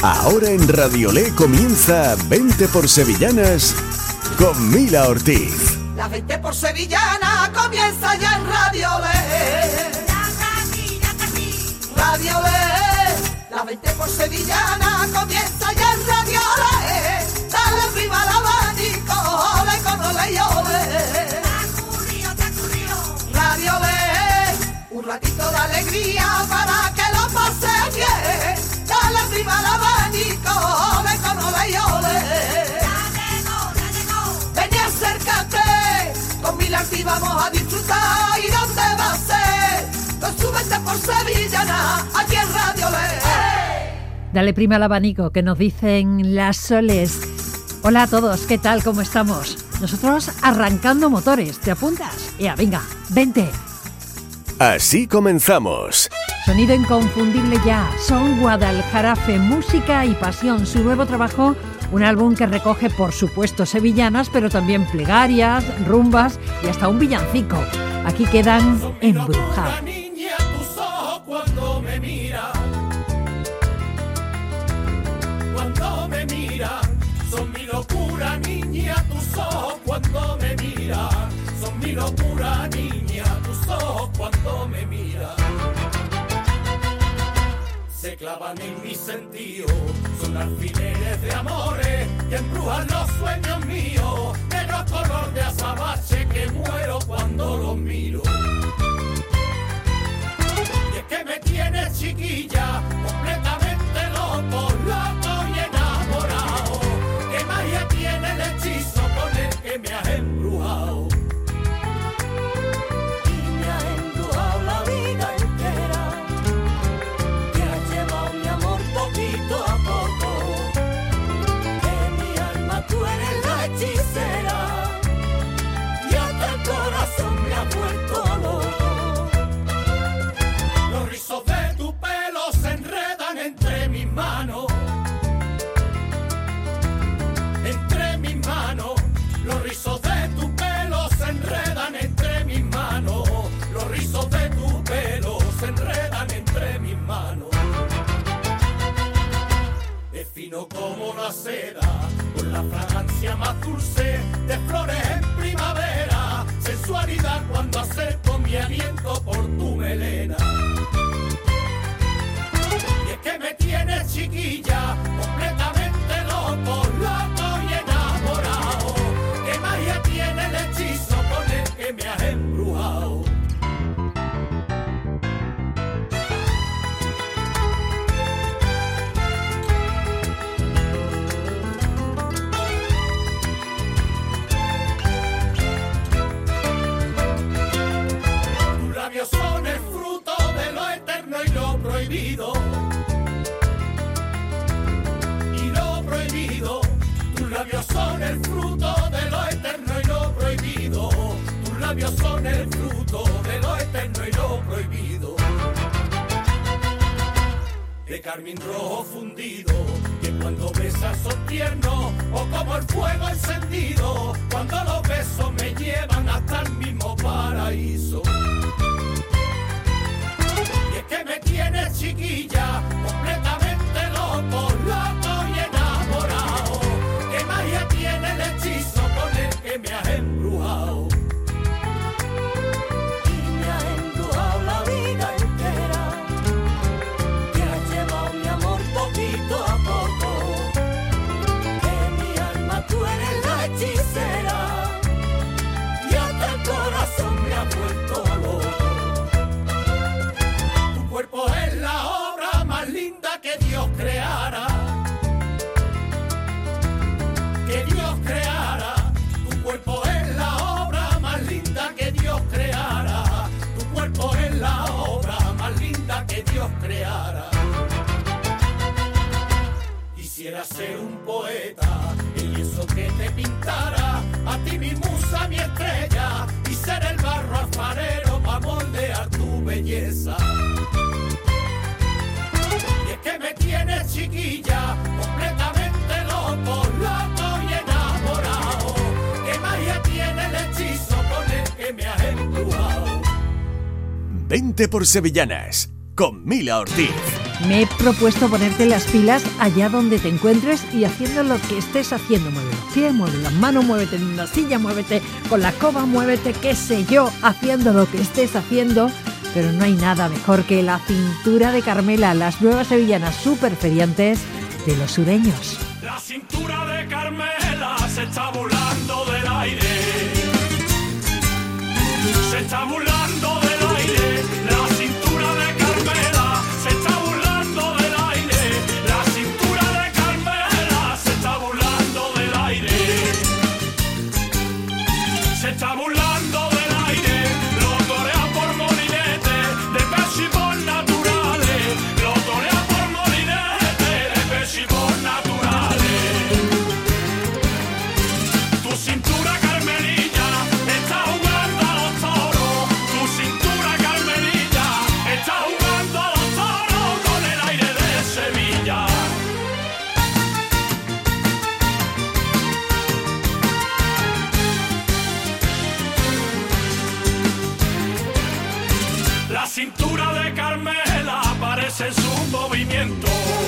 Ahora en Radiolé comienza 20 por Sevillanas con Mila Ortiz. La 20 por Sevillana comienza ya en Radiolé. Radiolé. La 20 por Sevillana comienza ya en Radiolé. Dale arriba al abanico, ole con ole y ole. Radiolé. Un ratito de alegría para que lo pases bien. Dale arriba al abanico, ole con ole y ole. Vení, acércate, con Mila Ortiz vamos a disfrutar. ¿Y dónde va a ser? Con su 20 por Sevillana, aquí en Radiolé. Dale prima al abanico, que nos dicen las Soles. Hola a todos, ¿qué tal? ¿Cómo estamos? Nosotros arrancando motores, ¿te apuntas? Ya, venga, 20. Así comenzamos. Sonido inconfundible ya, son Guadaljarafe, música y pasión. Su nuevo trabajo, un álbum que recoge, por supuesto, sevillanas, pero también plegarias, rumbas y hasta un villancico. Aquí quedan Embrujados. Niña, tus ojos cuando me mira, son mi locura, niña, tus ojos cuando me mira, son mi locura, niña, tus ojos cuando me mira. Se clavan en mi sentido, son alfileres de amores que embrujan los sueños míos, negro color de azabache que muero cuando los miro. Y es que me tienes chiquilla, completamente loco, loco y enamorado. ¿Qué magia tiene el hechizo con el que me has embrujado? Y me has embrujado la vida entera, que has llevado mi amor poquito a poco. En mi alma tú eres la hechicera, y hasta el corazón me ha vuelto loco. Los rizos de tu pelo se enredan entre mis manos. Entre mis manos, los rizos de tu pelo se enredan entre mis manos. Los rizos de tu pelo se enredan entre mis manos. Es fino como la seda, con la fragancia más dulce de flores en primavera. Sensualidad cuando acerco mi aliento por tu melena. Y es que me tienes chiquilla, completamente loco, loco y enamorado. ¿Qué magia tiene el hechizo con el que me has embrujado? Tus labios son el fruto de lo eterno y lo prohibido. Y lo prohibido, tus labios son el fruto de lo eterno y lo prohibido. Tus labios son el fruto de lo eterno y lo prohibido. De carmín rojo fundido, que cuando besas son tiernos, o como el fuego encendido, cuando los besos me llevan hasta el mismo paraíso. Y es que me tienes chiquilla, completamente loco, loco y enamorado. ¿Qué magia tiene el hechizo con el que me has embrujado? Y me has embrujado la vida entera, que has llevado mi amor poquito a poco. En mi alma tú eres la hechicera, y hasta el corazón me ha vuelto loco. Tu cuerpo es la obra más linda que Dios creara. Que Dios creara. Tu cuerpo es la obra más linda que Dios creara. Tu cuerpo es la obra más linda que Dios creara. Quisiera ser un poeta, el lienzo que te pintara, a ti mi musa, mi estrella, y ser el barro alfarero para moldear tu belleza. Y es que me tienes chiquilla, completamente loco, loco y enamorado. ¿Qué magia tiene el hechizo con el que me has embrujado? 20 por Sevillanas con Mila Ortiz. Me he propuesto ponerte las pilas allá donde te encuentres y haciendo lo que estés haciendo. Mueve los pies, mueve las manos, muévete en una silla, muévete con la escoba, muévete, qué sé yo, haciendo lo que estés haciendo. Pero no hay nada mejor que La Cintura de Carmela, las nuevas sevillanas superferiantes de los sureños. La cintura de Carmela se está burlando del aire. Se está burlando del aire. La cintura de Carmela se está burlando del aire. La cintura de Carmela se está burlando del aire. Se está burlando del aire. Lo torea por molinete de pechipos naturales. Lo torea por molinete de pechipos naturales. Tu cintura Carmelilla está jugando a los toros. Tu cintura Carmelilla está jugando a los toros con el aire de Sevilla. La cintura de Carmela parece su movimiento.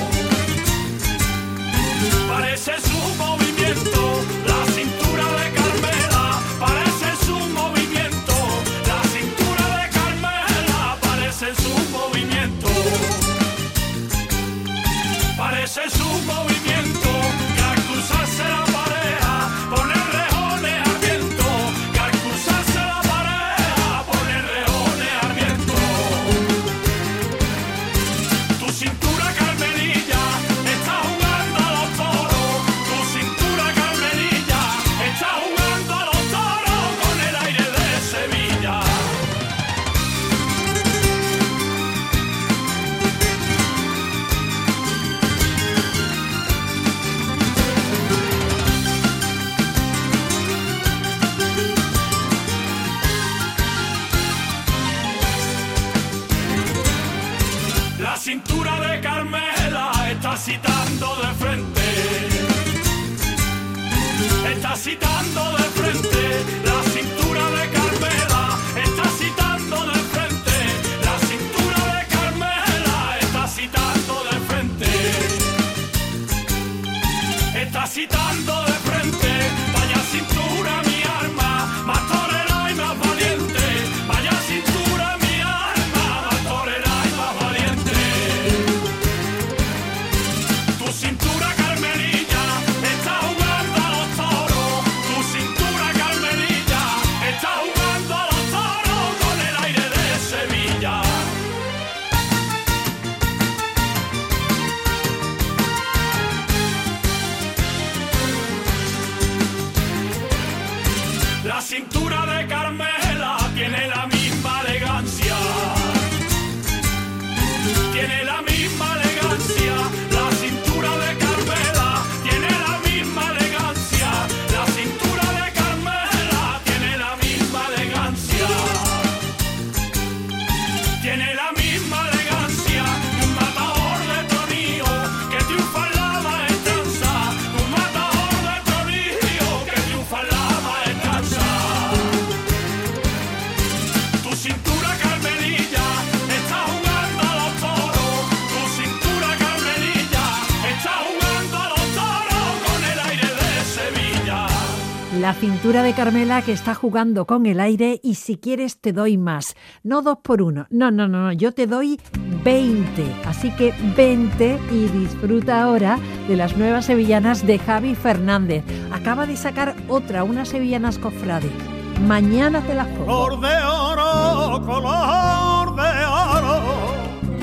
Parece su movimiento. La cintura de Carmela parece su movimiento. La cintura de Carmela parece su movimiento. Parece su movimiento. Que al cruzarse la pareja pone rejones al viento. Que al cruzarse la pareja pone rejones al viento. Tu cintura Carmelilla está jugando a los toros. Tu cintura Carmelilla está jugando a los toros con el aire de Sevilla. La cintura de Carmela está citando de frente. Está citando de frente. La cintura de Carmela está citando de frente. La cintura de Carmela está citando de frente. Está citando de frente. Vaya cintura mi arma, más torera y más valiente. Vaya cintura mi arma, más torera y más valiente. Tu cintura Carmelilla está jugando a los toros. Tu cintura Carmelilla está jugando a los toros con el aire de Sevilla. La cintura de Carmela tiene la misma elegancia. Tiene la misma elegancia. La cintura de Carmela tiene la misma elegancia. La cintura de Carmela tiene la misma elegancia. Tiene la misma elegancia. Un matador de tronío que triunfa en la maestranza. Un matador de tronío que triunfa en la maestranza. Tu cintura Carmelilla está jugando a los toros. Tu cintura Carmelilla está jugando a los toros con el aire de Sevilla. La cintura de Carmela que está jugando con el aire y si quieres te doy más. No 2 por 1. No. Yo te doy 20. Así que 20 y disfruta ahora de las nuevas sevillanas de Javi Fernández. Acaba de sacar otra, unas sevillanas cofrades. Mañana te las pongo. Color de oro, color de oro.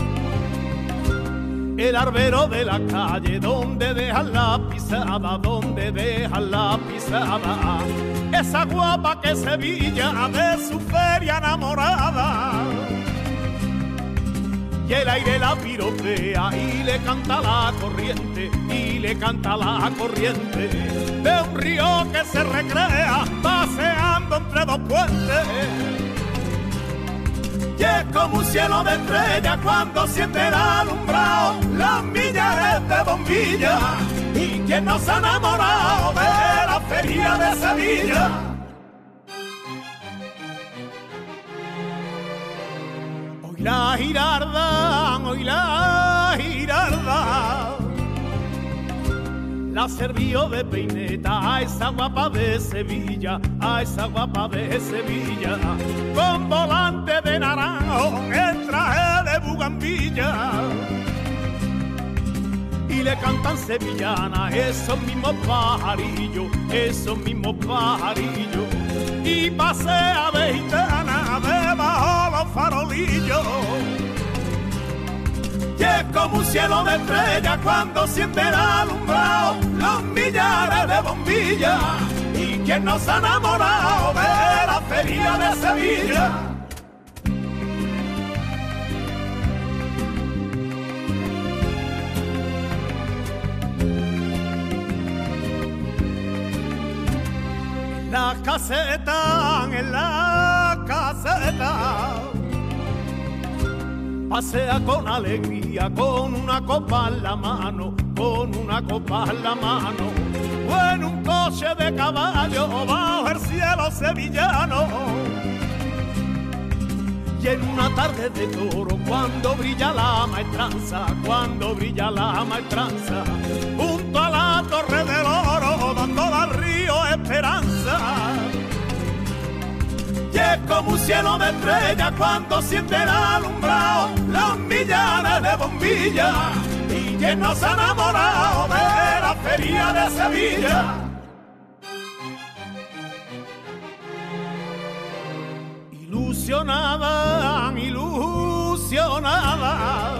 El arbero de la calle donde dejan la pisada, donde dejan la pisada. Esa guapa que Sevilla de su feria enamorada. Y el aire la piropea y le canta la corriente, y le canta la corriente de un río que se recrea paseando entre dos puentes. Y es como un cielo de estrellas cuando siente el alumbrado, las millares de bombillas. Y quien no se ha enamorado de la feria de Sevilla. Hoy la girarda la sirvió de peineta a esa guapa de Sevilla, a esa guapa de Sevilla, con volante de naranjo, el traje de bugambilla. Y le cantan sevillanas esos mismos pajarillos, esos mismos pajarillos. Y pasea de gitana debajo los farolillos. Y es como un cielo de estrellas cuando siente el alumbrado los millares de bombillas. Y quien no se ha enamorado de la feria de Sevilla. En la caseta, pasea con alegría, con una copa en la mano, con una copa en la mano, o en un coche de caballo bajo el cielo sevillano. Y en una tarde de toro, cuando brilla la maestranza, cuando brilla la maestranza, junto a la Torre del Oro, dando al río esperanza. Y es como un cielo de estrellas cuando siente el alumbrado los millares de bombillas. Y quien no se ha enamorado de la feria de Sevilla. Ilusionada, ilusionada,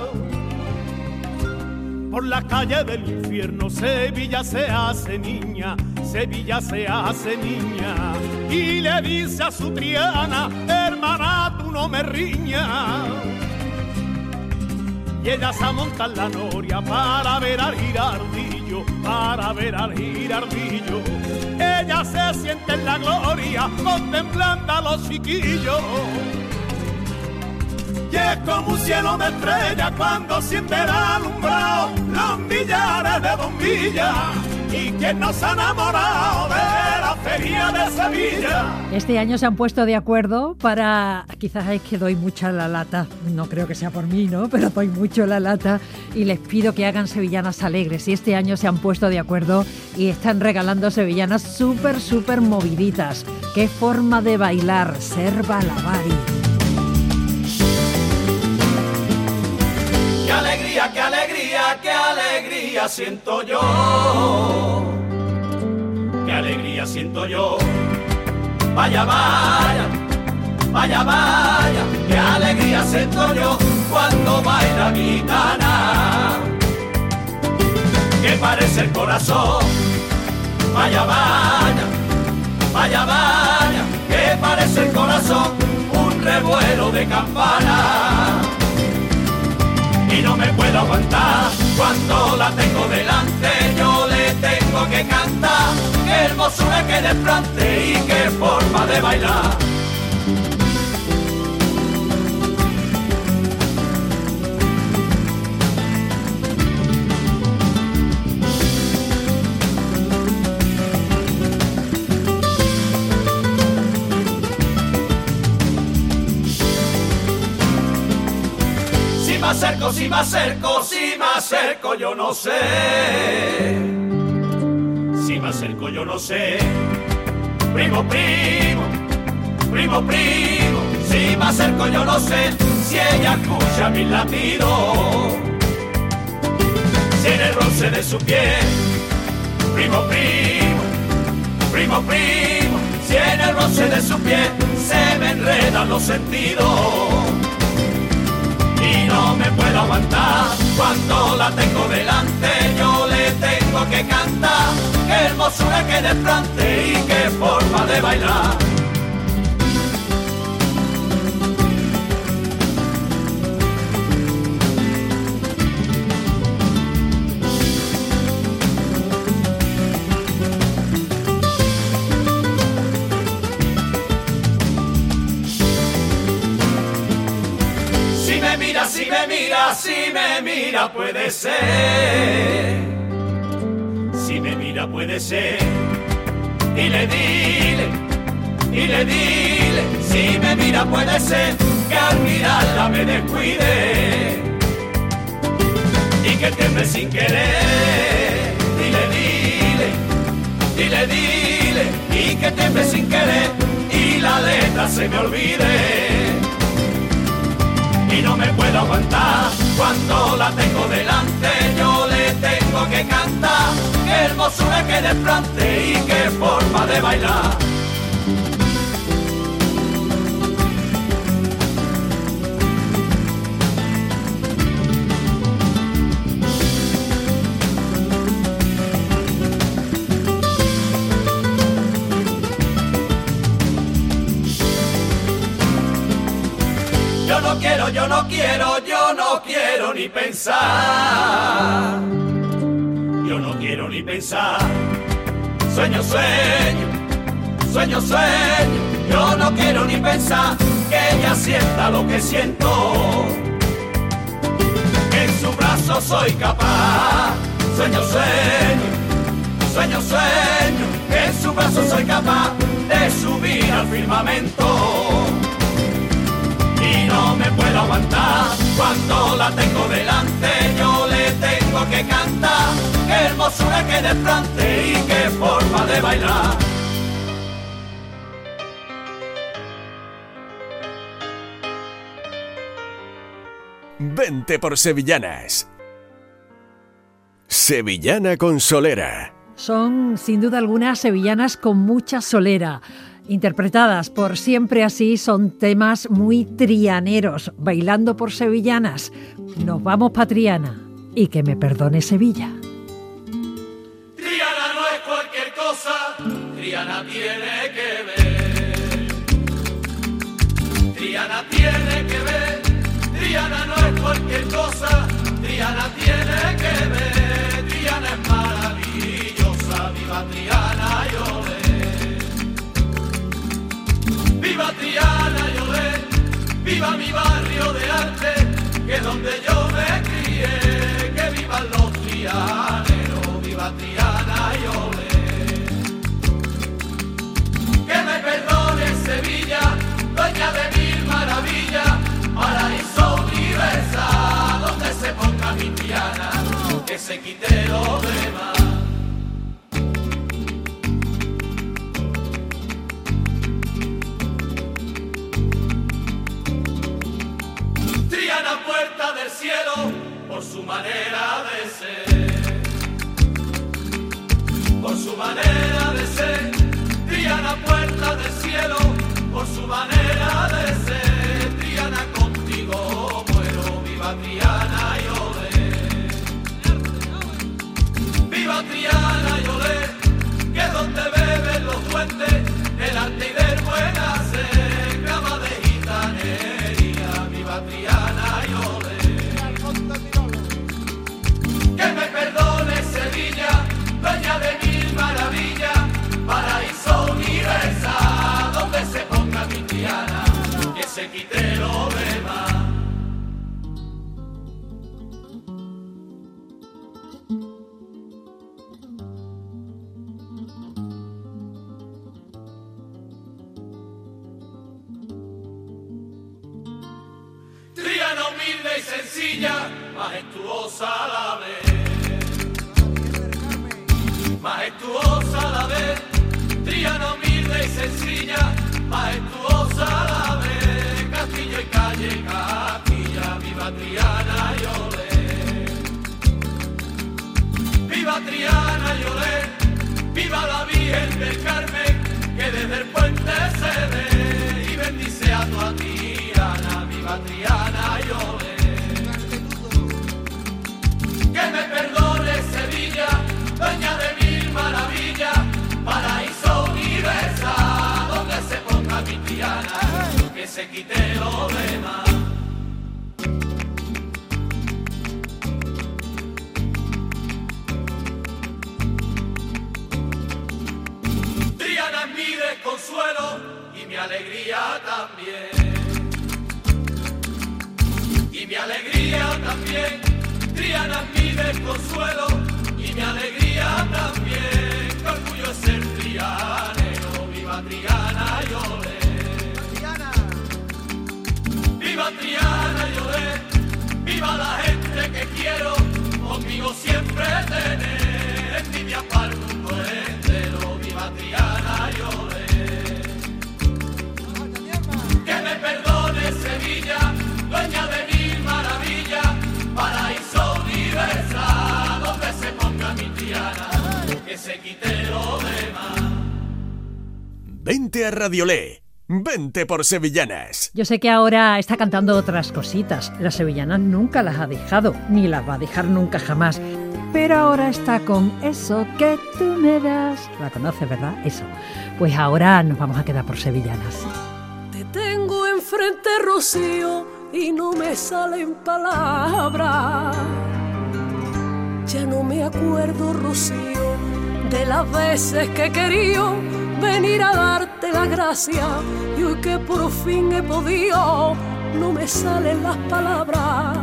por las calles del infierno Sevilla se hace niña, Sevilla se hace niña. Y le dice a su Triana, hermana, tú no me riñas. Y ella se monta en la noria para ver al girardillo, para ver al girardillo. Ella se siente en la gloria contemplando a los chiquillos. Y es como un cielo de estrellas cuando siente el alumbrado los millares de bombillas. Y quien no se ha enamorado de la feria de Sevilla. Este año se han puesto de acuerdo para... Quizás es que doy mucha la lata, no creo que sea por mí, ¿no? Pero doy mucho la lata y les pido que hagan sevillanas alegres. Y este año se han puesto de acuerdo y están regalando sevillanas súper moviditas. ¡Qué forma de bailar! Serva Lavari. ¡Qué alegría, qué alegría, qué alegría siento yo! ¡Qué alegría siento yo! Vaya, vaya, vaya, vaya, qué alegría siento yo cuando baila gitana. Que parece el corazón, vaya, vaya, vaya, vaya, que parece el corazón un revuelo de campana. Y no me puedo aguantar cuando la tengo delante, yo le tengo que cantar. Qué hermosura, qué desplante y qué forma de bailar. Si me acerco, si me acerco, yo no sé. Si me acerco, yo no sé. Primo, primo, primo, primo. Si me acerco, yo no sé si ella escucha mis latidos. Si en el roce de su piel, primo, primo, primo, primo. Si en el roce de su piel se me enredan los sentidos. Y no me puedo aguantar cuando la tengo delante, yo le tengo que cantar. Qué hermosura, qué desplante y qué forma de bailar. Si me mira puede ser, si me mira puede ser. Dile, dile, dile, dile, si me mira puede ser que al mirarla me descuide y que tiemble sin querer. Dile, dile, Dile, y que tiemble sin querer, y la letra se me olvide. Y no me puedo aguantar, cuando la tengo delante, yo le tengo que cantar. Qué hermosura, qué desplante y qué forma de bailar. Yo no quiero ni pensar. Yo no quiero ni pensar. Sueño, yo no quiero ni pensar que ella sienta lo que siento. Que en su brazo soy capaz. Sueño, que en su brazo soy capaz de subir al firmamento. Y no me puedo aguantar, cuando la tengo delante, yo le tengo que cantar. Qué hermosura, qué desplante y qué forma de bailar. Vente por Sevillanas. Sevillana con solera. Son, sin duda alguna, sevillanas con mucha solera. Interpretadas por Siempre Así, son temas muy trianeros. Bailando por sevillanas. Nos vamos pa' Triana. Y que me perdone Sevilla. Triana no es cualquier cosa, Triana tiene que ver. Triana tiene que ver. Triana no es cualquier cosa, Triana tiene que ver. Triana es maravillosa, viva Triana y olé. Viva Triana y olé, viva mi barrio de arte, que es donde yo me crié. Que vivan los trianeros, viva Triana y olé. Que me perdone Sevilla, dueña de mil maravillas, paraíso universal, donde se ponga mi Triana, que se quite lo demás. Triana, puerta del cielo, por su manera de ser. Por su manera de ser. Triana, puerta del cielo, por su manera de ser. Triana, contigo muero, viva Triana y olé. Viva Triana y olé, que es donde beben los duendes, el arte y del buen hacer, grama de gitanería, viva Triana y olé. Que me perdone Sevilla, dueña de mil maravillas, paraíso universal, donde se ponga mi Triana, que se quite lo demás. Triana humilde y sencilla, majestuosa a la vez. Majestuosa a la vez, Triana humilde y sencilla, majestuosa a la vez. Castillo y calle, Castilla, viva Triana y olé. Viva Triana y olé, viva la Virgen del Carmen, que desde el puente se ve y bendice a tu Triana, viva Triana y olé. Que me perdone Sevilla, dueña de mil maravillas, paraíso universal, donde se ponga mi Triana, que se quite lo demás. Triana es mi desconsuelo y mi alegría también. Y mi alegría también. Triana es mi desconsuelo y mi alegría también. Qué orgullo es ser trianero, viva Triana y olé. Viva Triana y olé, viva la gente que quiero, conmigo siempre tener, envidia para el mundo entero. que se quite lo demás. Vente a Radiolé, vente por sevillanas. Yo sé que ahora está cantando otras cositas. Las sevillanas nunca las ha dejado, ni las va a dejar nunca jamás. Pero ahora está con Eso que tú me das. La conoces, ¿verdad? Eso. Pues ahora nos vamos a quedar por sevillanas. Te tengo enfrente, Rocío, y no me salen palabras. Ya no me acuerdo, Rocío, de las veces que he querido venir a darte la gracia, y hoy que por fin he podido, no me salen las palabras.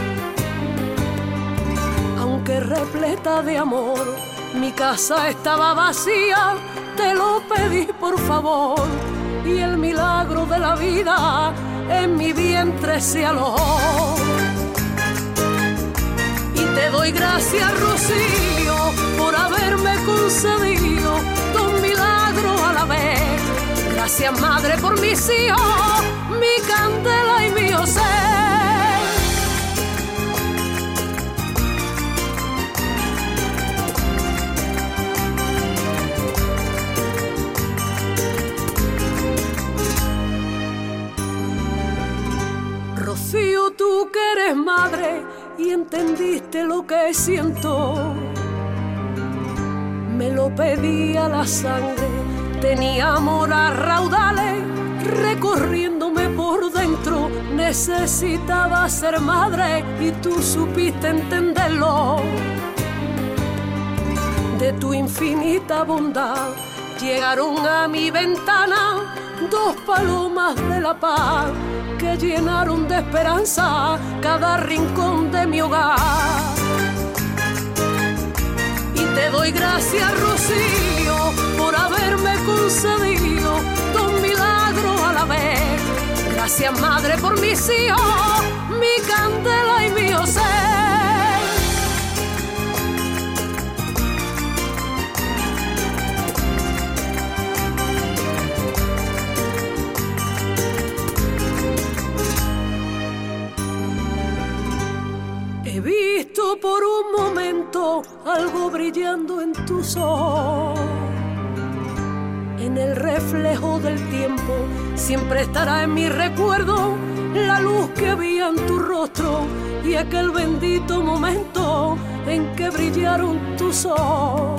Aunque repleta de amor, mi casa estaba vacía, te lo pedí por favor, y el milagro de la vida en mi vientre se alojó. Y te doy gracias, Rocío, por haberme concedido dos milagros a la vez. Gracias, madre, por mis hijos, mi candela y mi José. Rocío, tú que eres madre y entendiste lo que siento, me lo pedía la sangre, tenía amor a raudales, recorriéndome por dentro, necesitaba ser madre y tú supiste entenderlo. De tu infinita bondad llegaron a mi ventana dos palomas de la paz que llenaron de esperanza cada rincón de mi hogar. Y te doy gracias, Rocío, por haberme concedido dos milagros a la vez. Gracias, madre, por mis hijos, mi candela y mi José. He visto por un momento algo brillando en tus ojos. En el reflejo del tiempo siempre estará en mi recuerdo la luz que había en tu rostro y aquel bendito momento en que brillaron tus ojos.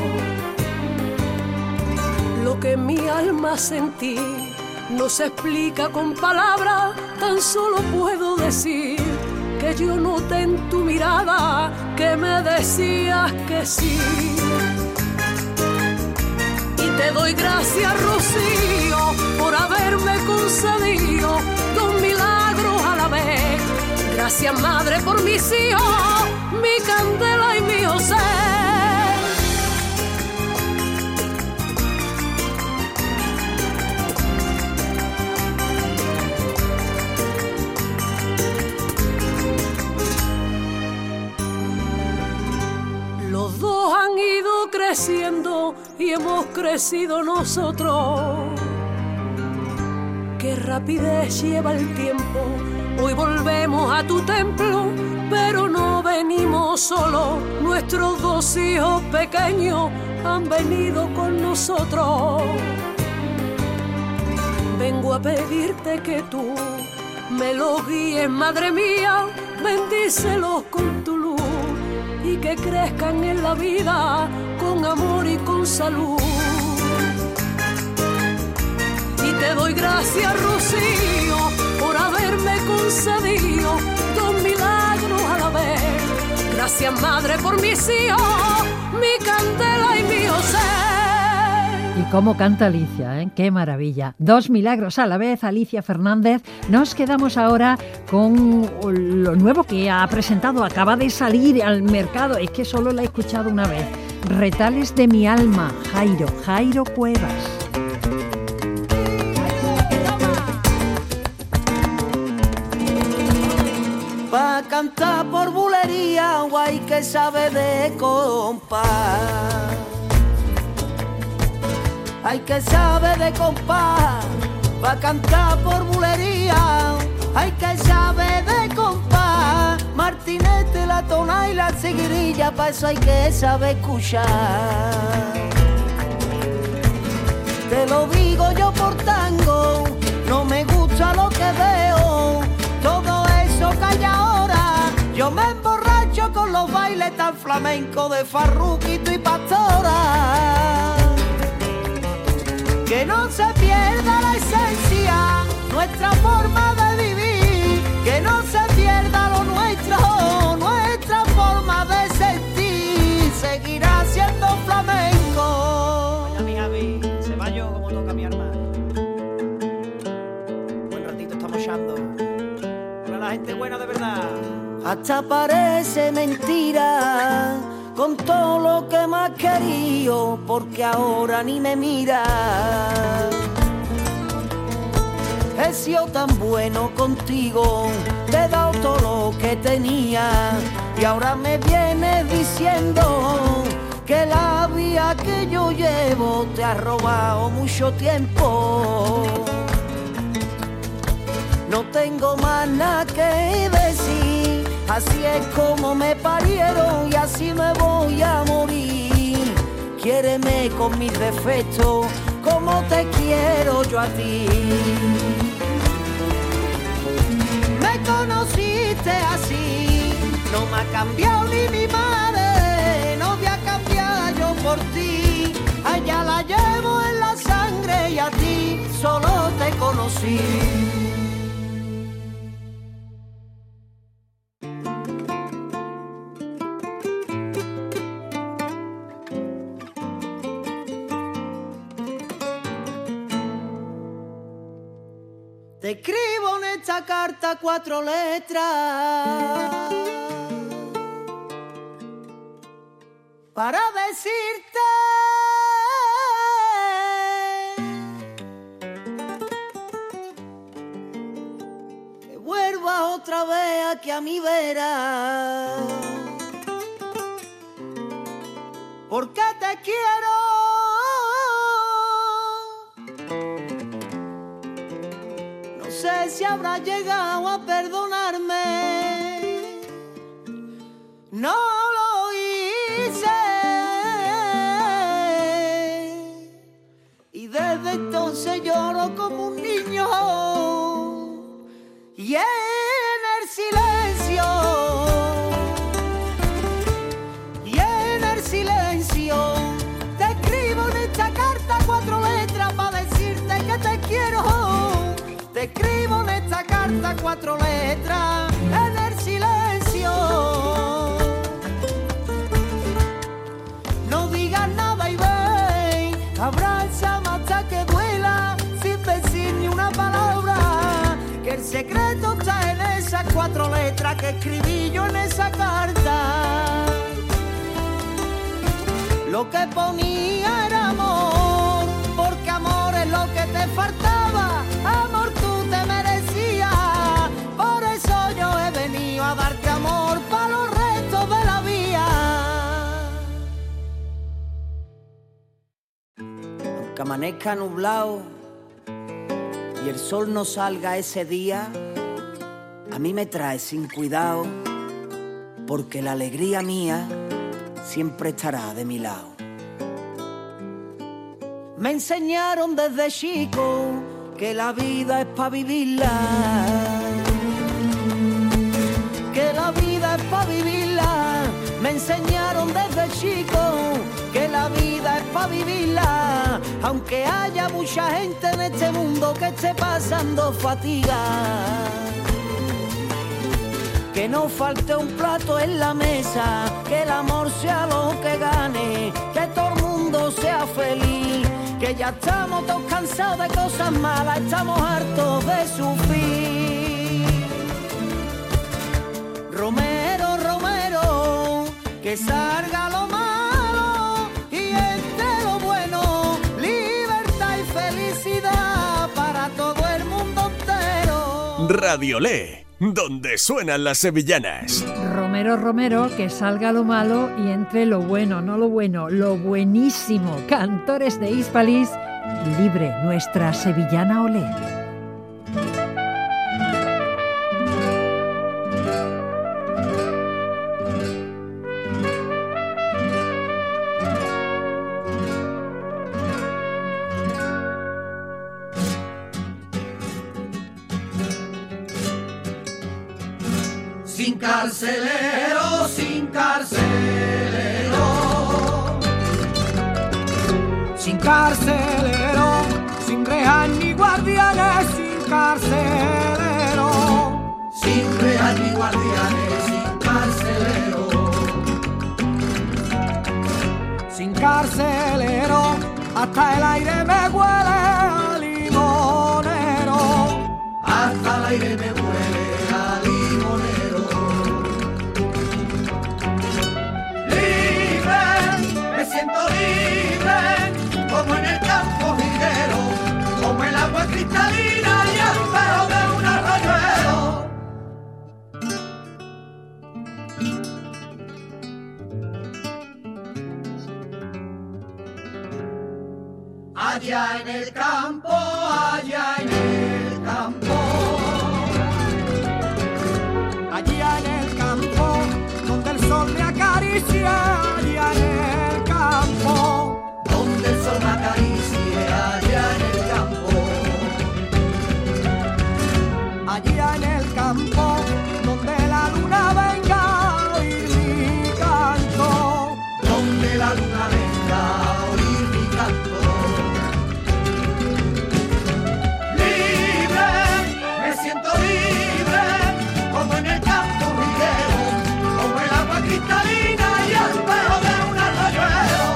Lo que en mi alma sentí no se explica con palabras, tan solo puedo decir que yo noté en tu mirada que me decías que sí. Y te doy gracias, Rocío, por haberme concedido dos milagros a la vez. Gracias, madre, por mis hijos, mi candela y mi José. Los dos han ido creciendo y hemos crecido nosotros. Qué rapidez lleva el tiempo, hoy volvemos a tu templo, pero no venimos solos, nuestros dos hijos pequeños han venido con nosotros. Vengo a pedirte que tú me los guíes, madre mía, bendícelos con tu luz y que crezcan en la vida con amor y con salud. Y te doy gracias, Rocío, por haberme concedido dos milagros a la vez. Gracias, madre, por mis hijos, mi candela y mi José. Y cómo canta Alicia, ¿eh? ¡Qué maravilla! Dos milagros a la vez, Alicia Fernández. Nos quedamos ahora con lo nuevo que ha presentado, acaba de salir al mercado, es que solo la he escuchado una vez. Retales de mi alma, Jairo Cuevas. Pa' cantar por bulería, guay que sabe de compás. Hay que sabe de compás, pa' cantar por bulería. Hay que sabe de compás, martinete, la tona y la seguirilla, para eso hay que saber escuchar. Te lo digo yo por tango, no me gusta lo que veo, todo eso que hay ahora. Yo me emborracho con los bailes tan flamencos de Farruquito y Pastora. Que no se pierda la esencia, nuestra forma de vivir, que no se pierda lo nuestro, nuestra forma de sentir, seguirá siendo flamenco. Vaya mi Javi, se va yo como toca mi hermano. Buen ratito estamos echando. Para la gente buena de verdad. Hasta parece mentira con todo lo que me has querido, porque ahora ni me mira. He sido tan bueno contigo, te he dado todo lo que tenía, y ahora me vienes diciendo que la vía que yo llevo te ha robado mucho tiempo. No tengo más nada que decir, así es como me parieron y así me voy a morir. Quiéreme con mis defectos como te quiero yo a ti. Me conociste así, no me ha cambiado ni mi madre, no voy a cambiar yo por ti. A ella la llevo en la sangre y a ti solo te conocí. Te escribo en esta carta 4 letras para decirte que vuelvas otra vez aquí a mi vera, porque te quiero. No sé si habrá llegado a perdonarme, no lo hice, y desde entonces lloro como un niño, y en el silencio, y en el silencio, te escribo en esta carta 4 letras para decirte que te quiero. Te escribo en esta carta 4 letras en el silencio. No digas nada y ven, abrázame hasta que duela, sin decir ni una palabra, que el secreto está en esas 4 letras que escribí yo en esa carta. Lo que ponía era amor, porque amor es lo que te faltaba, amor tú te merecías, por eso yo he venido a darte amor para los restos de la vía. Aunque amanezca nublado y el sol no salga ese día, a mí me trae sin cuidado, porque la alegría mía siempre estará de mi lado. Me enseñaron desde chico que la vida es pa' vivirla, que la vida es pa' vivirla. Me enseñaron desde chico que la vida es pa' vivirla, aunque haya mucha gente en este mundo que esté pasando fatiga. Que no falte un plato en la mesa, que el amor sea lo que gane, que todo el mundo sea feliz, que ya estamos todos cansados de cosas malas, estamos hartos de sufrir. Romero, Romero, que salga lo malo y entre lo bueno, libertad y felicidad para todo el mundo entero. Radiolé, donde suenan las sevillanas. Romero, Romero, que salga lo malo y entre lo bueno, no lo bueno, lo buenísimo. Cantores de Hispalis, libre nuestra sevillana olé. Sin carcelero, sin carcelero. Sin carcelero, sin rejas ni guardianes, sin carcelero. Sin rejas ni guardianes, sin carcelero. Sin carcelero, hasta el aire me huele a limonero. Hasta el aire me huele a limonero. Libre, me siento libre, como en el campo jilguero, como el agua cristalina y el pelo de un arroyuelo. Allá en el campo, allá en el campo. Allá en el campo, donde el sol me acaricia, allá en el campo. Donde el sol me acaricie, allá en el campo. Allá en el campo, donde la luna venga a oír mi canto. Donde la luna venga a oír mi canto. Libre, me siento libre, como en el campo jilguero, como el agua cristalina y el pelo de un arroyuelo.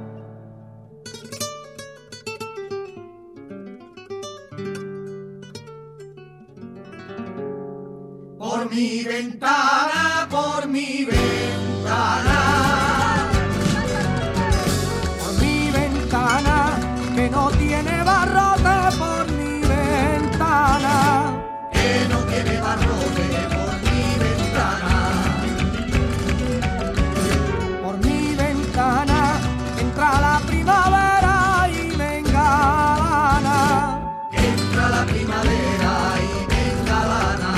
Por mi ventana, por mi ventana. Por mi ventana, que no tiene barrote, por mi ventana. Que no tiene barrote por mi ventana. Por mi ventana, entra la primavera y me engalana. Entra la primavera y me engalana.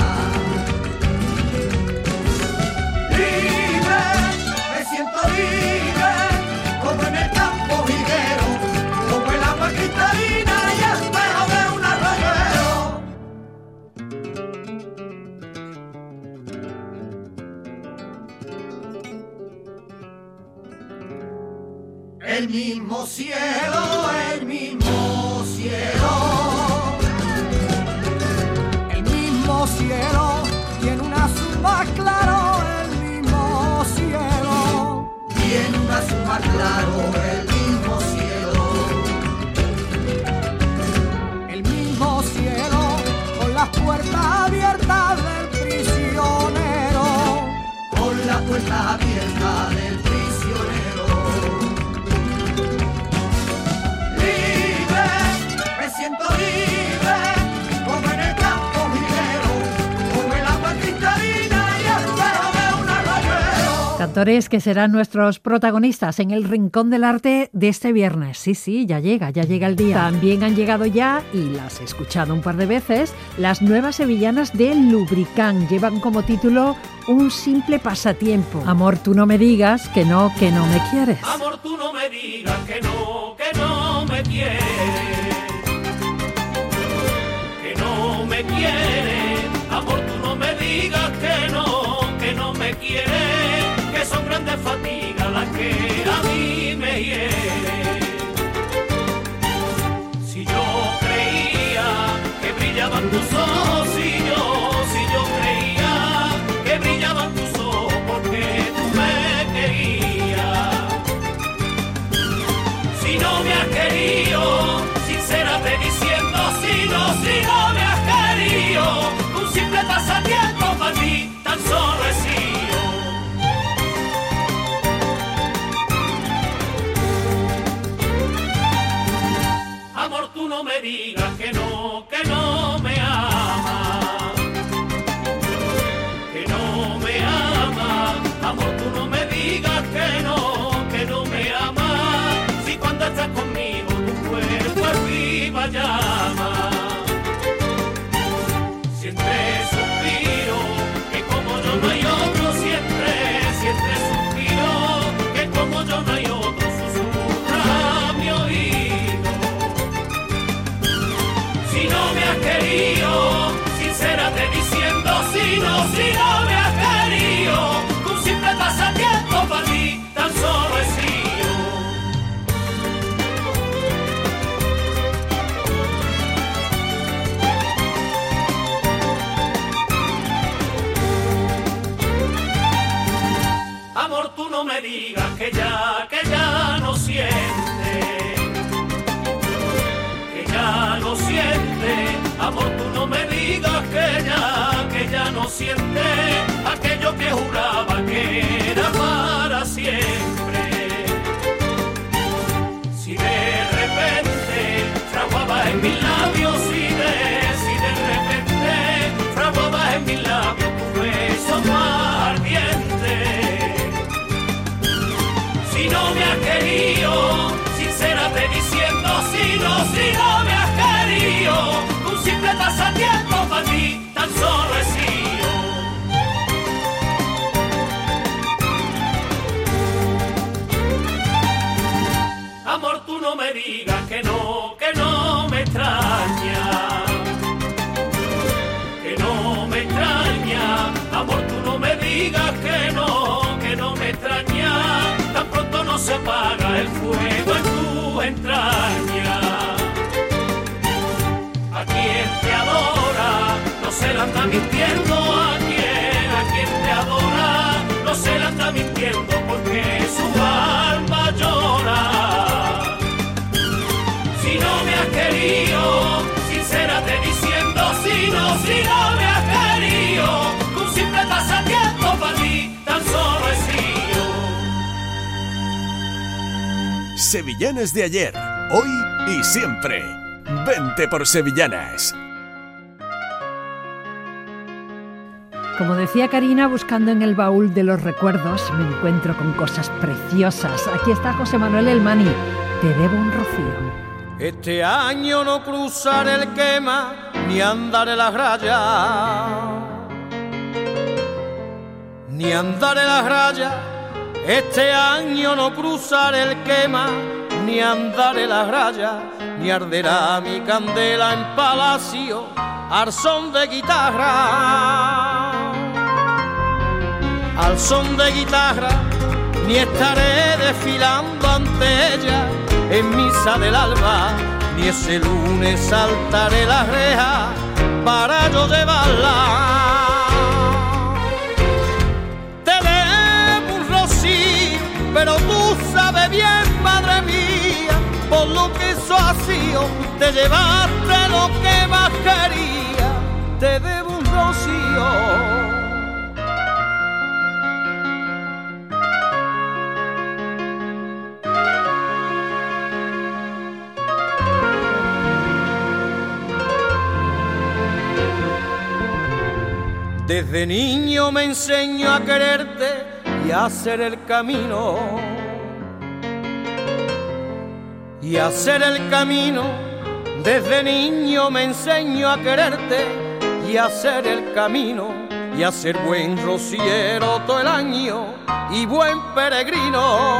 Libre, me siento libre, como en el campo jilguero, como el agua cristalina y el pelo de un arroyuelo. El mismo cielo, el mismo cielo. El mismo cielo tiene un azul más claro, el mismo cielo. Tiene un azul más claro, el mismo cielo. El mismo cielo con las puertas abiertas del prisionero. Con la puerta abierta del prisionero. Libre, me siento libre, como en el campo jilguero, como el agua cristalina y el pelo de un arroyuelo. Cantores que serán nuestros protagonistas en el Rincón del Arte de este viernes. Sí, ya llega el día. También han llegado ya, y las he escuchado un par de veces, las nuevas sevillanas de Lubricán. Llevan como título Un simple pasatiempo. Amor, tú no me digas que no me quieres. Amor, tú no me digas que no me quieres. Que no me quieres. Amor, tú no me digas que no me quieres. Que son grandes fatigas las que a mí me hieren. Si yo creía que brillaban tus ojos, si yo creía que brillaban tus ojos porque tú me querías. Si no me has querido, sincérate diciendo si no me has querido. Un simple pasatiempo para ti tan solo he sido. digas que ya no siente, que ya no siente, amor, tú no me digas que ya no siente aquello que juraba que era para siempre. Si de repente fraguaba en mis labios, si de repente fraguaba en mis labios tu beso más ardiente. Si no me has querido, sincérate diciendo si no me has querido, un simple pasatiempo para ti tan solo he sido. Amor, tú no me digas que no me extraña, que no me extraña. Amor, tú no me digas que no me extraña. Tan pronto no se apaga el fuego en tu entraña. A quien te adora no se la anda mintiendo, a quien te adora no se la anda mintiendo, porque su alma llora. Si no me has querido, sincérate diciendo si no me has querido, un simple pasatiempo para ti tan solo he sido. Sevillanas de ayer, hoy y siempre. Vente por Sevillanas. Como decía Karina, buscando en el baúl de los recuerdos, me encuentro con cosas preciosas. Aquí está José Manuel El Mani. Te debo un rocío. Este año no cruzaré el quema ni andaré las rayas, ni andaré las rayas. Este año no cruzaré el quema ni andaré las rayas, ni arderá mi candela en palacio al son de guitarra, al son de guitarra, ni estaré desfilando ante ella en misa del alba, ni ese lunes saltaré las rejas para yo llevarla. Te debo un rocío, pero tú sabes bien, madre mía, por lo que eso ha sido, te llevaste lo que más quería. Te debo un rocío. Desde niño me enseño a quererte y a hacer el camino, y a hacer el camino. Desde niño me enseño a quererte y a hacer el camino, y a ser buen rociero todo el año y buen peregrino,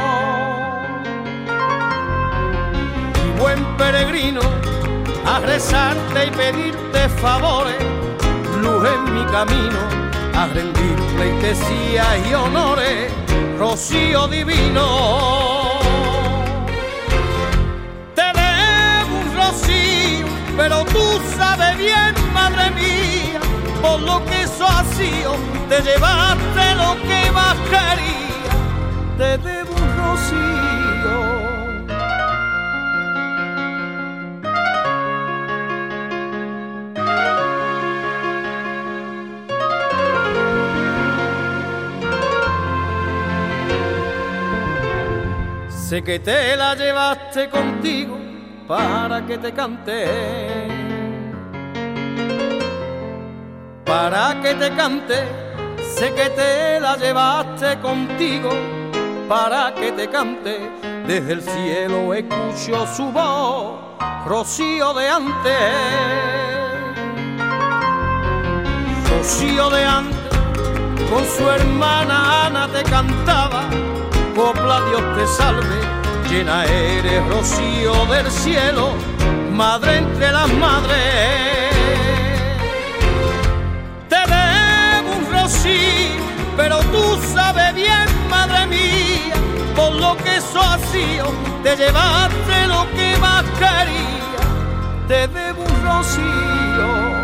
y buen peregrino, a rezarte y pedirte favores, luz en mi camino, a rendir pleitesía y honores, rocío divino. Te debo un rocío, pero tú sabes bien, madre mía, por lo que eso ha sido, te llevaste lo que más quería. Te debo un rocío. Sé que te la llevaste contigo para que te cante, para que te cante. Sé que te la llevaste contigo para que te cante. Desde el cielo escucho su voz, rocío de antes, rocío de antes. Con su hermana Ana te cantaba, copla Dios te salve, llena eres rocío del cielo, madre entre las madres. Te debo un rocío, pero tú sabes bien, madre mía, por lo que eso ha sido, te llevaste lo que más quería. Te debo un rocío.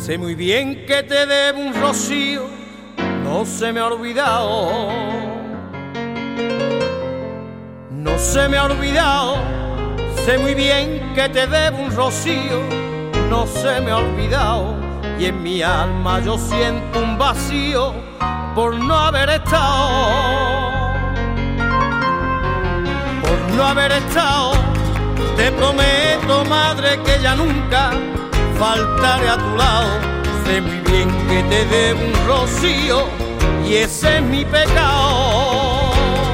Sé muy bien que te debo un rocío, no se me ha olvidado. No se me ha olvidado. Sé muy bien que te debo un rocío, no se me ha olvidado. Y en mi alma yo siento un vacío por no haber estado. Por no haber estado. Te prometo, madre, que ya nunca faltaré a tu lado. Sé muy bien que te debo un rocío y ese es mi pecado.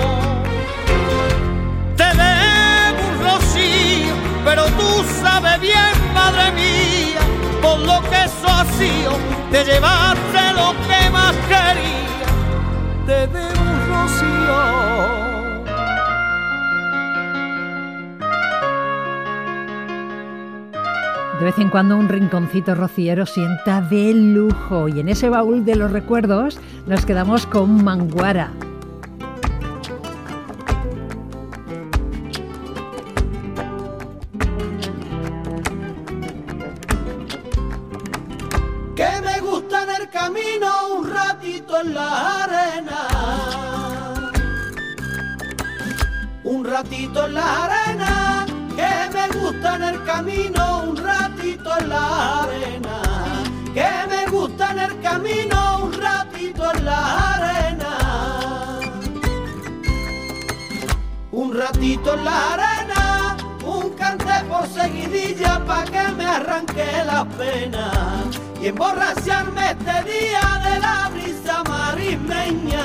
Te debo un rocío, pero tú sabes bien, madre mía, por lo que eso ha sido, te llevaste lo que más quería. Te debo un rocío. De vez en cuando un rinconcito rociero sienta de lujo y en ese baúl de los recuerdos nos quedamos con Manguara. Que me gusta en el camino un ratito en la arena, un ratito en la arena. Que me gusta en el camino un ratito en la arena, que me gusta en el camino un ratito en la arena, un ratito en la arena, un cante por seguidilla pa' que me arranque la pena y emborracharme este día de la brisa marismeña.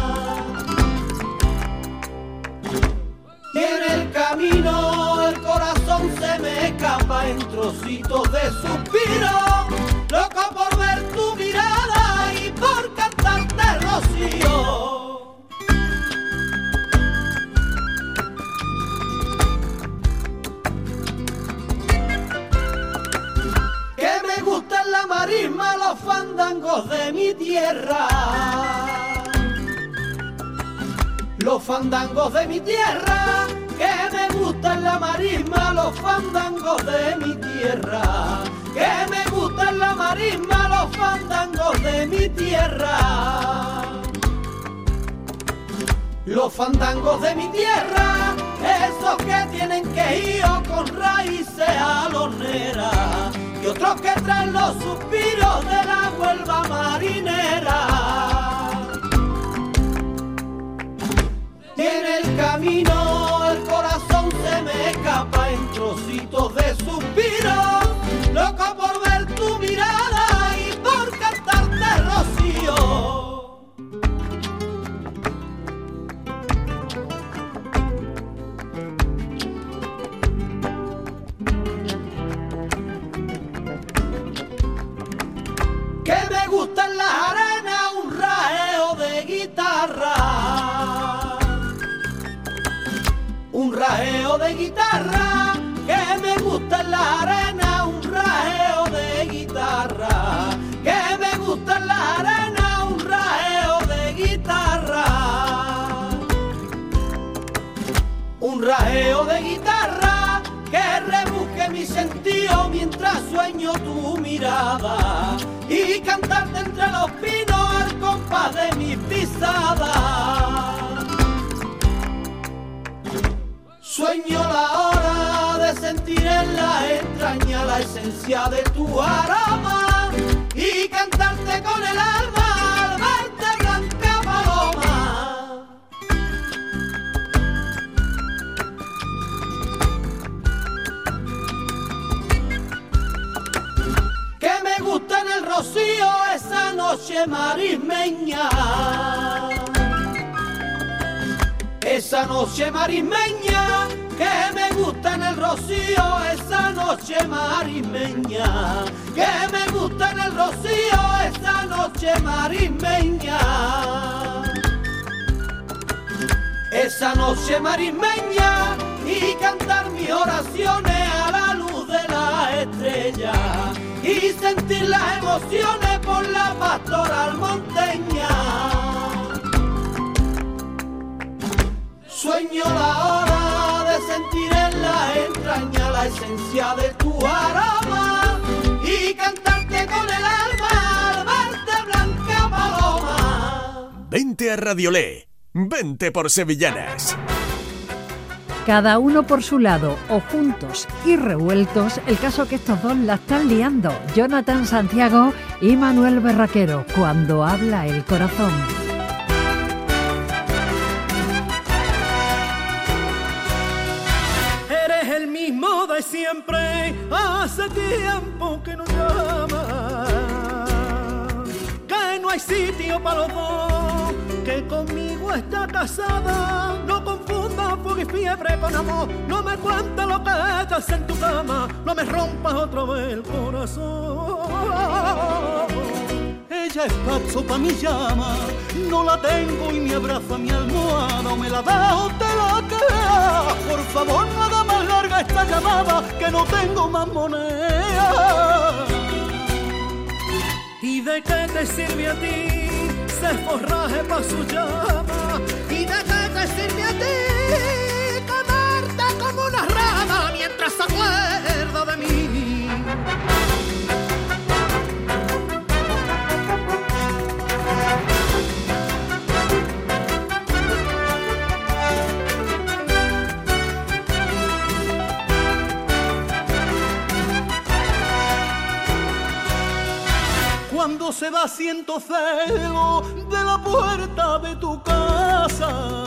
Y en el camino el corazón se me escapa en trocitos de suspiro, loco por ver tu mirada y por cantarte rocío. Que me gustan la marisma, los fandangos de mi tierra, los fandangos de mi tierra, que me gustan la marisma, los fandangos de mi tierra, que me gustan la marisma, los fandangos de mi tierra, los fandangos de mi tierra, esos que tienen que ir con raíces alorneras y otros que traen los suspiros de la Huelva marinera. Y en el camino el corazón se me escapa en trocitos de suspiro, loco por ver tu mirada y por cantarte rocío. Que me gusta en las arenas un rajeo de guitarra, un rajeo de guitarra, que me gusta en la arena, un rajeo de guitarra, que me gusta en la arena, un rajeo de guitarra, un rajeo de guitarra, que rebusque mi sentido mientras sueño tu mirada y cantarte entre los pinos al compás de mis pisadas. Sueño la hora de sentir en la entraña la esencia de tu aroma y cantarte con el alma al verte blanca paloma. Que me gusta en el rocío esa noche marismeña, esa noche marismeña, que me gusta en el rocío, esa noche marismeña, que me gusta en el rocío, esa noche marismeña, esa noche marismeña, y cantar mis oraciones a la luz de la estrella y sentir las emociones por la pastoral monteña. Sueño la hora de sentir en la entraña la esencia de tu aroma y cantarte con el Vente a Radiolé, vente por Sevillanas. Cada uno por su lado o juntos y revueltos, el caso que estos dos la están liando, Jonathan Santiago y Manuel Berraquero, cuando habla el corazón. Eres el mismo de siempre, hace tiempo que no llamas, que no hay sitio para los dos, que conmigo está casada. No confundas fuego y fiebre con amor, no me cuentes lo que echas en tu cama, no me rompas otra vez el corazón. Ella es paso pa' mi llama, no la tengo y me abraza mi almohada, o me la da o te la queda. Por favor, no haga más larga esta llamada, que no tengo más moneda. ¿Y de qué te sirve a ti ese forraje pa' su llama? ¿Y de qué te sirve a ti quedarte como una rama mientras se acuerda de mí? Cuando se va siento celo de la puerta de tu casa,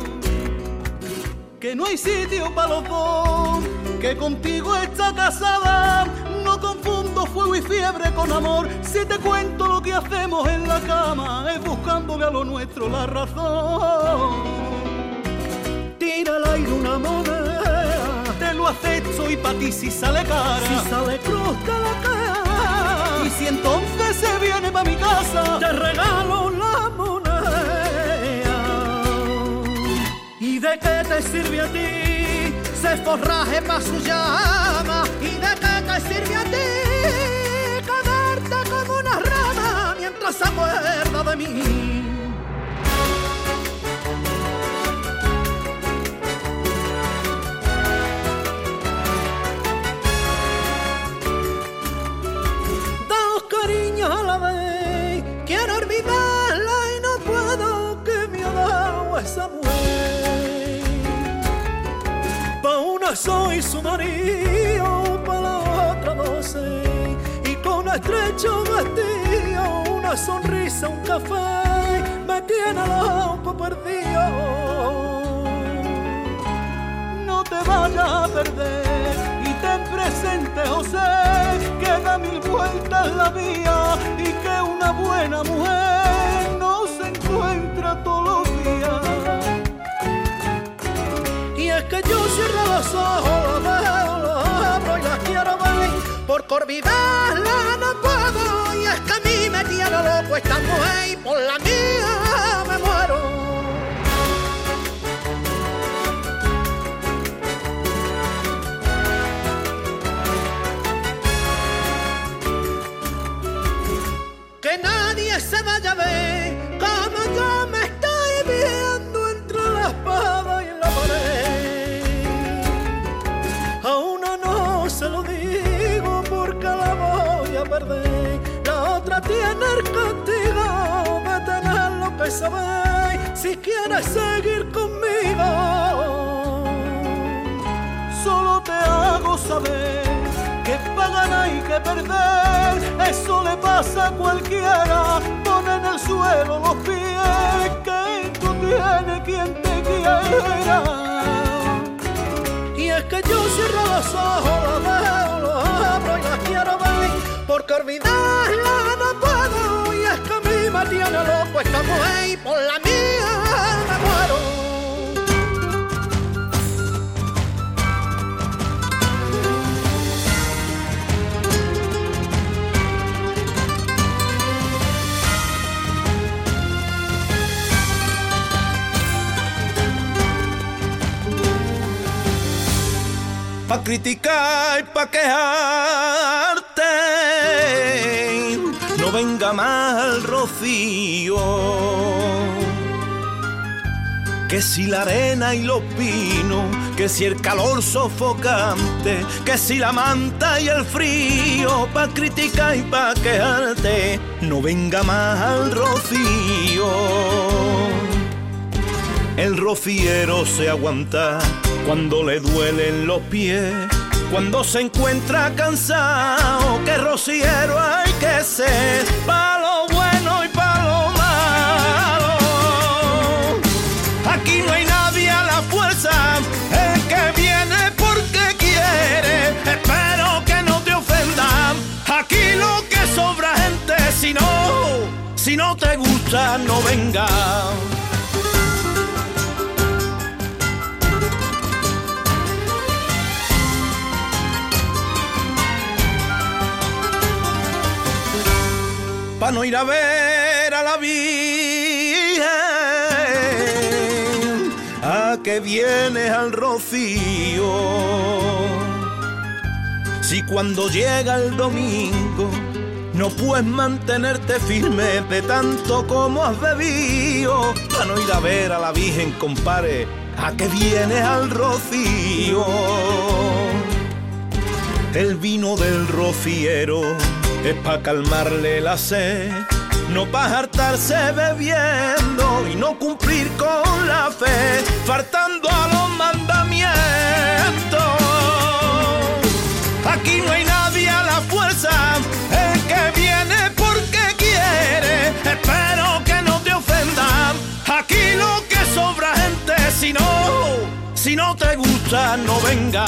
que no hay sitio para los dos, que contigo está casada. No confundo fuego y fiebre con amor, si te cuento lo que hacemos en la cama, es buscándole a lo nuestro la razón. Tira al aire una moneda, te lo acepto y pa' ti si sale cara, si sale cruz te la queda. Y si entonces se viene pa' mi casa, te regalo la moneda. ¿Y de qué te sirve a ti ese forraje pa' su llama? ¿Y de qué te sirve a ti quedarte como una rama mientras se acuerda de mí? Cariño a la vez, quiero olvidarla y no puedo, que me ha dado esa mujer. Pa' una soy su marido, pa' la otra 12, y con estrecho vestido, una sonrisa, un café, me tiene loco perdido. No te vayas a perder y ten presente, José, que da mil vueltas la vida y que una buena mujer no se encuentra todos los días. Y es que yo cierro los ojos, la veo, los abro y la quiero ver, porque olvidarla no puedo, y es que a mí me tiene loco esta mujer y por la mía me muero. Que nadie se vaya a ver como yo me estoy viendo entre la espada y la pared. A una no se lo digo porque la voy a perder, la otra tiene el castigo de tener lo que sabe si quieres seguir conmigo. Solo te hago saber que pa' ganar y que perder, eso le pasa a cualquiera. Pon en el suelo los pies, que tú tienes quien te quiera. Y es que yo cierro los ojos, la veo, los abro y la quiero ver, porque olvidarla no puedo, y es que a mí me tiene loco esta mujer y por la mía me muero. Pa' criticar y pa' quejarte, no venga más el rocío, que si la arena y los pinos, que si el calor sofocante, que si la manta y el frío, pa' criticar y pa' quejarte, no venga más al rocío. El rociero se aguanta cuando le duelen los pies, cuando se encuentra cansado, que rociero hay que ser, pa' lo bueno y pa' lo malo. Aquí no hay nadie a la fuerza, el que viene porque quiere, espero que no te ofendan. Aquí lo que sobra gente, si no te gusta no venga. Pa' no ir a ver a la Virgen, a que vienes al rocío. Si cuando llega el domingo no puedes mantenerte firme de tanto como has bebido, pa' no ir a ver a la Virgen, compare, a que vienes al rocío. El vino del rociero es pa' calmarle la sed, no pa' hartarse bebiendo y no cumplir con la fe, faltando a los mandamientos. Aquí no hay nadie a la fuerza, el que viene porque quiere, espero que no te ofendan. Aquí lo que sobra gente, si no te gusta no venga.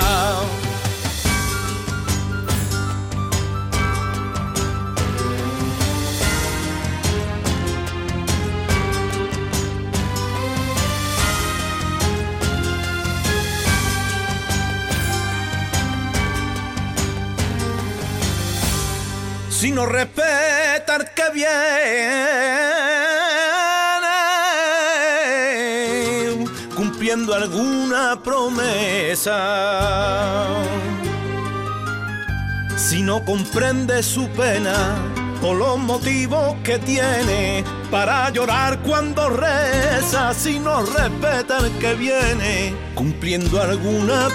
Si no respeta al que viene, cumpliendo alguna promesa, si no comprende su pena o los motivos que tiene para llorar cuando reza, si no respeta al que viene, cumpliendo alguna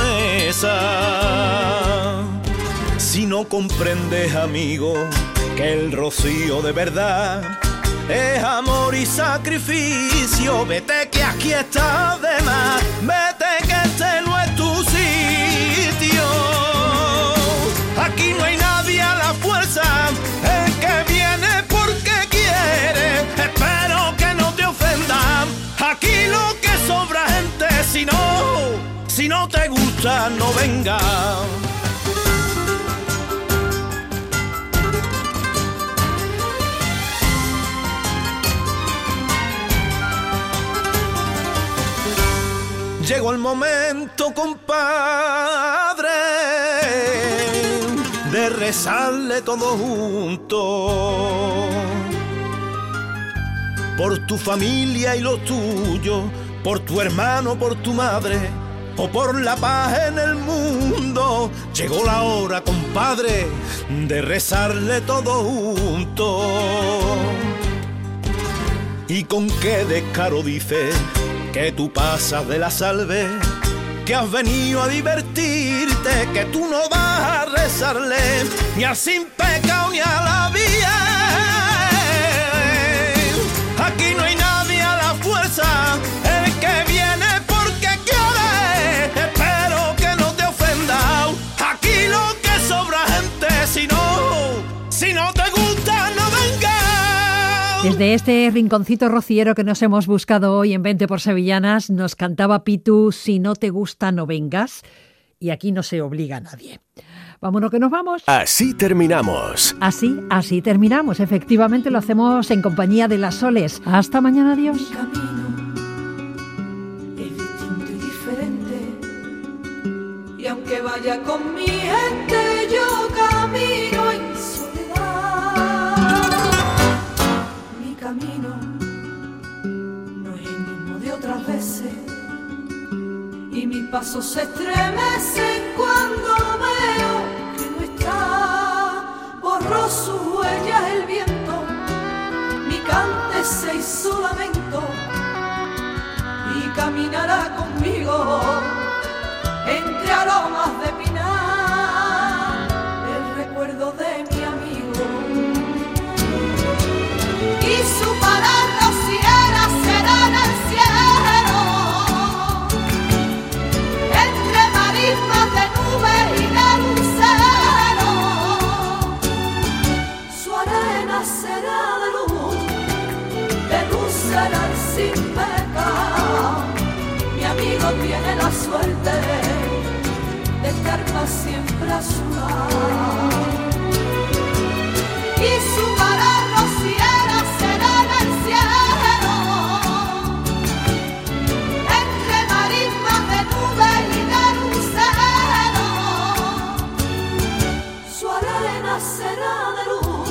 promesa. Si no comprendes, amigo, que el rocío de verdad es amor y sacrificio, vete que aquí está de más, vete que este no es tu sitio. Aquí no hay nadie a la fuerza, el que viene porque quiere, espero que no te ofendan. Aquí lo que sobra gente, si no te gusta no venga. Llegó el momento, compadre, de rezarle todos juntos por tu familia y los tuyos, por tu hermano, por tu madre o por la paz en el mundo. Llegó la hora, compadre, de rezarle todos juntos. ¿Y con qué descaro dices que tú pasas de la salve, que has venido a divertirte, que tú no vas a rezarle ni al sin pecado ni a la vía? Aquí no hay nadie a la fuerza, el que viene porque quiere, espero que no te ofenda. Aquí lo que sobra gente, si no te gusta no venga. Desde este rinconcito rociero que nos hemos buscado hoy en 20 por Sevillanas, nos cantaba Pitu, si no te gusta no vengas, y aquí no se obliga a nadie. Vámonos que nos vamos. Así terminamos. Así terminamos. Efectivamente lo hacemos en compañía de Las Soles. Hasta mañana, adiós. Mi camino es distinto y diferente, y aunque vaya con mi gente, yo camino en soledad. Mi camino no es el mismo de otras veces, y mis pasos se estremecen cuando veo que no está. Borró sus huellas el viento, mi cante se hizo lamento, y caminará conmigo entre aromas de pinar, el recuerdo de mi amigo. Y su palabra rociera será en el cielo, entre marismas de nubes y de luceros. Su arena será de luz será sin pecado. Mi amigo tiene la suerte de estar para siempre a su lado. Y su cara rociera será en el cielo, entre marismas de nubes y de luceros. Su arena será de luz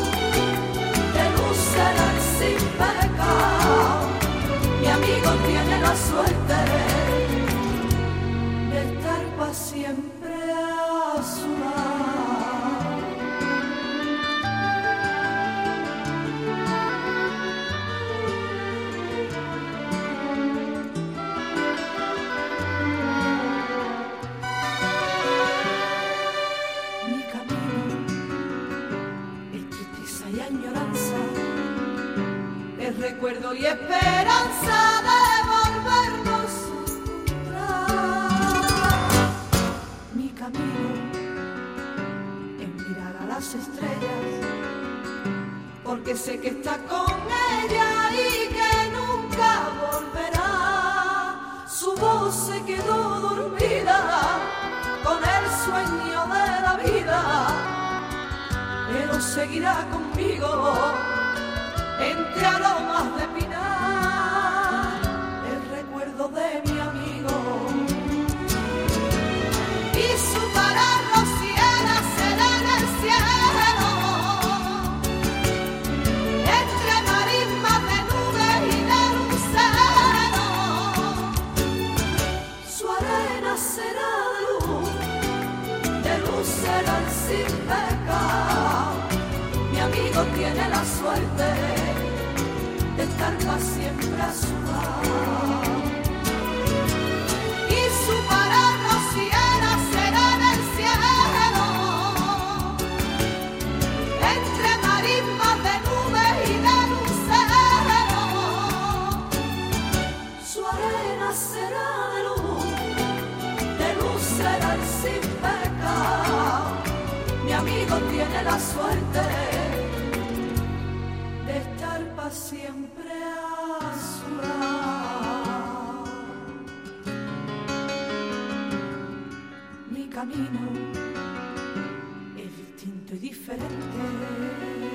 será sin pecado. Mi amigo tiene la suerte de estar para siempre a su lado. Mi camino es tristeza y añoranza, es recuerdo y esperanza de volvernos a encontrar. Mi camino es mirar a las estrellas, porque sé que está con ella y que nunca volverá. Su voz se quedó dormida con el sueño de la vida, pero seguirá conmigo entre aromas de pinar, el recuerdo de mi amigo. Y su cara rociera será en el cielo, entre marismas de nubes y de luceros. Su arena será de luz será sin pecado. Mi amigo tiene la suerte de estar para siempre a su lado. Y su cara rociera será en el cielo, entre marismas de nubes y de luceros. Su arena será de luz será sin pecado. Mi amigo tiene la suerte de estar para siempre a su lado. Mi camino es distinto y diferente.